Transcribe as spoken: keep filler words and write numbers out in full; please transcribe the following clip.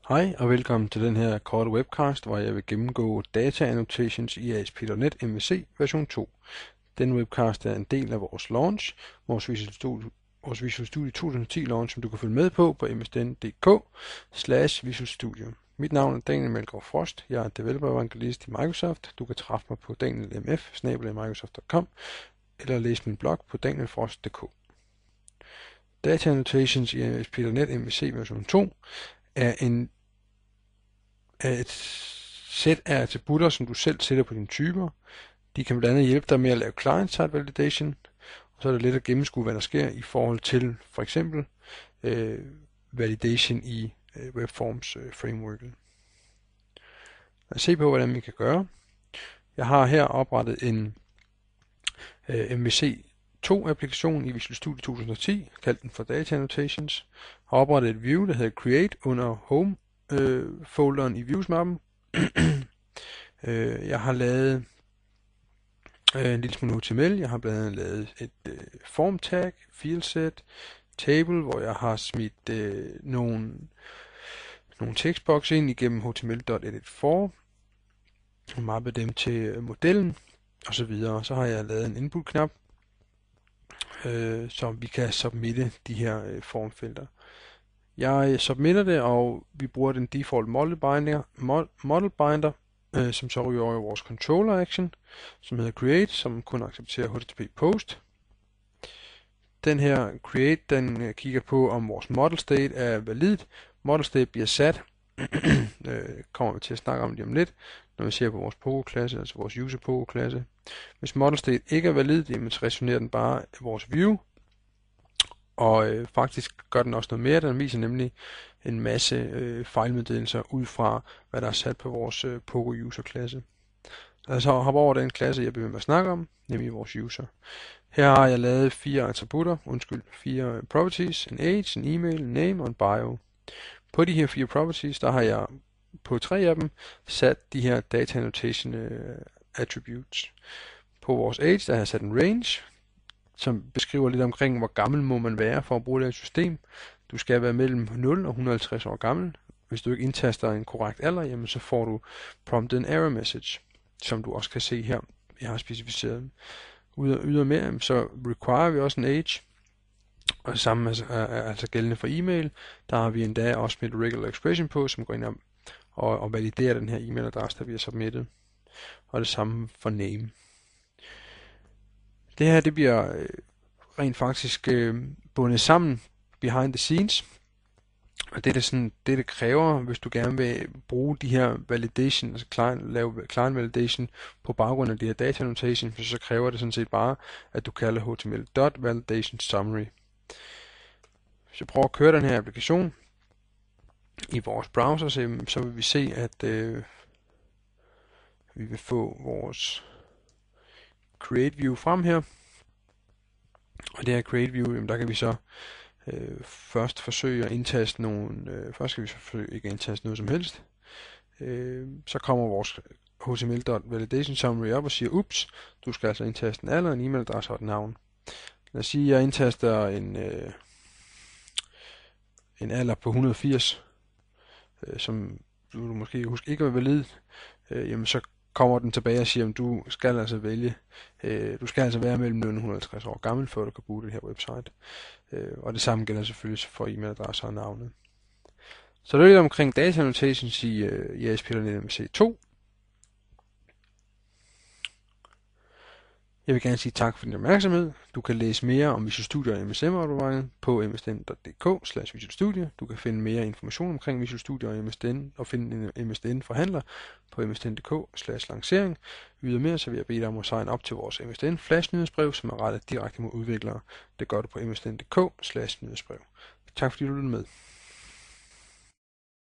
Hej og velkommen til den her korte webcast, hvor jeg vil gennemgå Data Annotations i A S P punktum net M V C version to. Den webcast er en del af vores launch, vores Visual Studio, vores Visual Studio to tusind og ti launch, som du kan følge med på på m s d n punktum d k slash Visual Studio. Mit navn er Daniel Melgaard Frost. Jeg er developer evangelist i Microsoft. Du kan træffe mig på daniel m f bindestreg microsoft punktum com eller læse min blog på danielfrost punktum d k. Data Annotations i A S P punktum net M V C version to er en er et sæt af attributter, som du selv sætter på dine typer. De kan blandt andet hjælpe dig med at lave client-side validation, og så er det let at gennemskue, hvad der sker i forhold til for eksempel øh, validation i øh, webforms øh, frameworket. Lad os se på, hvordan vi kan gøre. Jeg har her oprettet en øh, M V C to applikation i Visual Studio to tusind og ti, kaldt den for Data Annotations. Jeg har oprettet et view, der hedder Create under Home øh, folderen i Views-mappen. øh, jeg har lavet øh, en lille smule H T M L. Jeg har blandt andet lavet et øh, form tag, field set, table, hvor jeg har smidt øh, nogle, nogle tekstboks ind igennem H T M L punktum edit for og mappet dem til øh, modellen og så videre. Så har jeg lavet en input-knap, øh, så vi kan submitte de her øh, formfelter. Jeg submitter det, og vi bruger den default model binder, model binder øh, som så ryger over i vores controller action, som hedder create, som kun accepterer H T T P post. Den her create, den øh, kigger på, om vores model state er validt. Model state bliver sat, øh, kommer vi til at snakke om det om lidt, når vi ser på vores Pogo-klasse, altså vores user Pogo-klasse. Hvis model state ikke er valid, jamen, så returnerer den bare vores view. Og øh, faktisk gør den også noget mere. Den viser nemlig en masse øh, fejlmeddelelser ud fra, hvad der er sat på vores øh, Pogo user klasse. Altså hopper over den klasse, jeg begynder at snakke om, nemlig vores user. Her har jeg lavet fire attributter, undskyld, fire properties, en age, en email, en name og en bio. På de her fire properties, der har jeg på tre af dem sat de her data annotation øh, attributes. På vores age, der har jeg sat en range, som beskriver lidt omkring, hvor gammel må man være for at bruge det her system. Du skal være mellem nul og et hundrede og halvtreds år gammel. Hvis du ikke indtaster en korrekt alder, jamen så får du prompted en error message, som du også kan se her. Jeg har specificeret. Ydermere, så require vi også en age, og det samme er, er altså gældende for e-mail. Der har vi endda også med et regular expression på, som går ind og, og, og validerer den her e-mailadresse, der vi har submittet. Og det samme for name. Det her, det bliver øh, rent faktisk øh, bundet sammen behind the scenes, og det er det, sådan, det, det kræver, hvis du gerne vil bruge de her validation, altså client, lave client validation på baggrund af de her data annotation, så kræver det sådan set bare, at du kalder H T M L dot validation summary. Hvis jeg prøver at køre den her applikation i vores browser, så, så vil vi se, at øh, vi vil få vores create view frem her. Og det her create view, jamen der kan vi så øh, først forsøge at indtaste nogle, øh, først skal vi forsøge ikke at indtaste noget som helst. Øh, så kommer vores H T M L dot validation summary op og siger, ups, du skal altså indtaste en alder, en e-mailadresse og et navn. Lad os sige, at jeg indtaster en, øh, en alder på et hundrede og firs, øh, som du måske huske ikke var valid, øh, jamen så kommer den tilbage og siger, at du skal altså vælge, øh, du skal altså være mellem nul og et hundrede og halvtreds år gammel, før du kan bruge det her website. Øh, og det samme gælder selvfølgelig for e-mailadresser og navne. Så det er lidt omkring data annotations i, øh, i A S P punktum net M V C to. Jeg vil gerne sige tak for din opmærksomhed. Du kan læse mere om Visual Studio og M S M-arbejdet på m s d n punktum d k slash Visual Studio. Du kan finde mere information omkring Visual Studio og M S D N og finde en M S D N-forhandler på m s d n punktum d k slash lancering. Ydermere så vil jeg bede dig om at signe op til vores M S D N flash nyhedsbrev, som er rettet direkte mod udviklere. Det gør du på m s d n punktum d k slash nyhedsbrev. Tak fordi du lyttede med.